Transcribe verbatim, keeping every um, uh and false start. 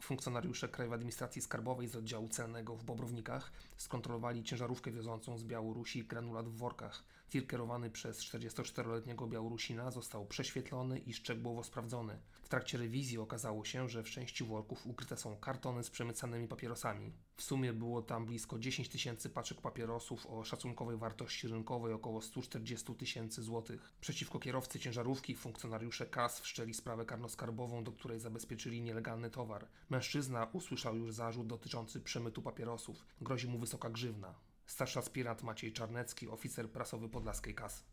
Funkcjonariusze Krajowej Administracji Skarbowej z oddziału celnego w Bobrownikach skontrolowali ciężarówkę wiozącą z Białorusi granulat w workach. Tir kierowany przez czterdziestoczteroletniego Białorusina został prześwietlony i szczegółowo sprawdzony. W trakcie rewizji okazało się, że w części worków ukryte są kartony z przemycanymi papierosami. W sumie było tam blisko dziesięć tysięcy paczek papierosów o szacunkowej wartości rynkowej około sto czterdzieści tysięcy złotych. Przeciwko kierowcy ciężarówki funkcjonariusze K A S wszczęli sprawę karnoskarbową, do której zabezpieczyli nielegalny towar. Mężczyzna usłyszał już zarzut dotyczący przemytu papierosów. Grozi mu wysoka grzywna. Starszy aspirant Maciej Czarnecki, oficer prasowy Podlaskiej K A S.